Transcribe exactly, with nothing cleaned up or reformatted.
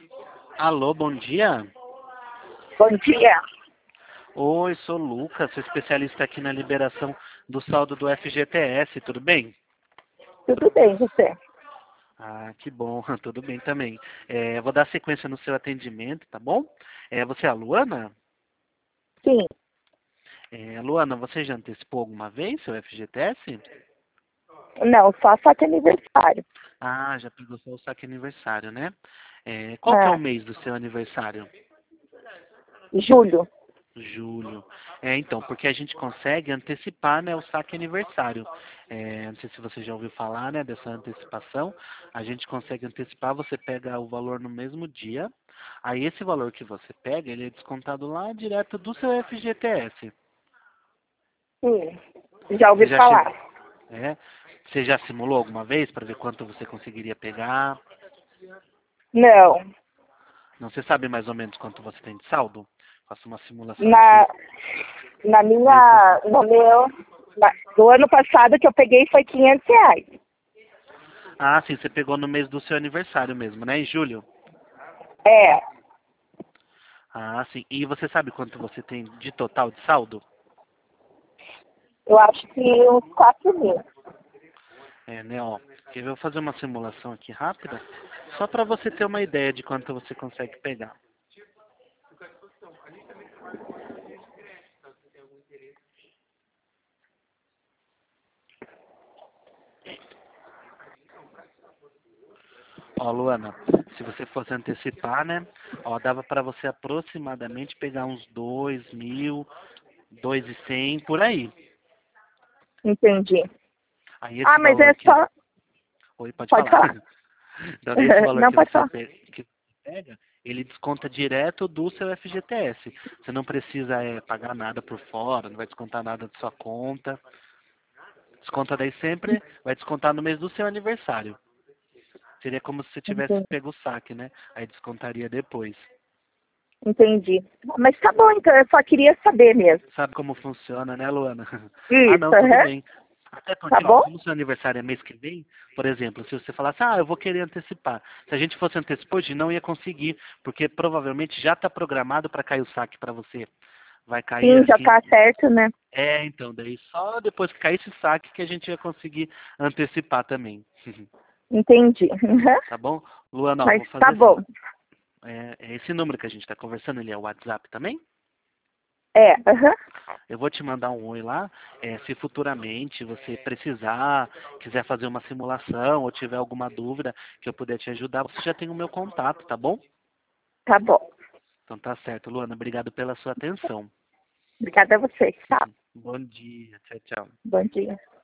Alô, bom dia. Bom dia. Oi, sou o Lucas, sou especialista aqui na liberação do saldo do F G T S, tudo bem? Tudo bem, você? Ah, que bom, tudo bem também. É, vou dar sequência no seu atendimento, tá bom? É, você é a Luana? Sim. É, Luana, você já antecipou alguma vez seu F G T S? Não, só saque aniversário. Ah, já pegou só o saque aniversário, né? É, qual que é o Ah, mês do seu aniversário? julho. Julho. É, então, porque a gente consegue antecipar, né, o saque aniversário. É, não sei se você já ouviu falar, né, dessa antecipação. A gente consegue antecipar, você pega o valor no mesmo dia. Aí esse valor que você pega, ele é descontado lá direto do seu F G T S. Sim. Já ouvi Você já chegou, falar. é? Você já simulou alguma vez para ver quanto você conseguiria pegar? Não. Não, você sabe mais ou menos quanto você tem de saldo? Faço uma simulação aqui Na, na meio por minha, cento. no meu, na, do ano passado que eu peguei foi quinhentos reais. Ah, sim, você pegou no mês do seu aniversário mesmo, né? Em julho. É, Ah, sim. E você sabe quanto você tem de total de saldo? eu acho que uns quatro mil. É, né, ó. Eu vou fazer uma simulação aqui rápida, só para você ter uma ideia de quanto você consegue pegar. Ó, Luana, se você fosse antecipar, né? Ó, dava para você aproximadamente pegar uns dois mil, dois e cem por aí. Entendi. Aí Ah, esse mas valor é que... só. Oi, pode Pode falar. falar. Então, esse valor Não, que pode você falar. pe- que você pega, ele desconta direto do seu F G T S. Você não precisa é, pagar nada por fora, não vai descontar nada de sua conta. Desconta daí sempre, vai descontar no mês do seu aniversário. Seria como se você tivesse Entendi. pego o saque, né? Aí descontaria depois. Entendi. Mas tá bom, então, eu só queria saber mesmo. Sabe como funciona, né, Luana? Ah, Isso, não, tudo aham. bem. Até Tá porque, ó, bom? como seu aniversário é mês que vem, por exemplo, se você falasse, ah, eu vou querer antecipar. Se a gente fosse antecipar hoje, não ia conseguir, porque provavelmente já está programado para cair o saque para você. Vai cair Sim, já aqui. tá certo, né? É, então, daí só depois que cair esse saque que a gente ia conseguir antecipar também. Entendi. Uhum. Tá bom? Luana, ó, Mas vou tá fazer assim. bom. É, é esse número que a gente está conversando, ele é o WhatsApp também? É, aham. Eu vou te mandar um oi lá. É, se futuramente você precisar, quiser fazer uma simulação ou tiver alguma dúvida que eu puder te ajudar, você já tem o meu contato, tá bom? Tá bom. Então tá certo, Luana. Obrigado pela sua atenção. Obrigada a você. Tchau. Bom dia. Tchau, tchau. Bom dia.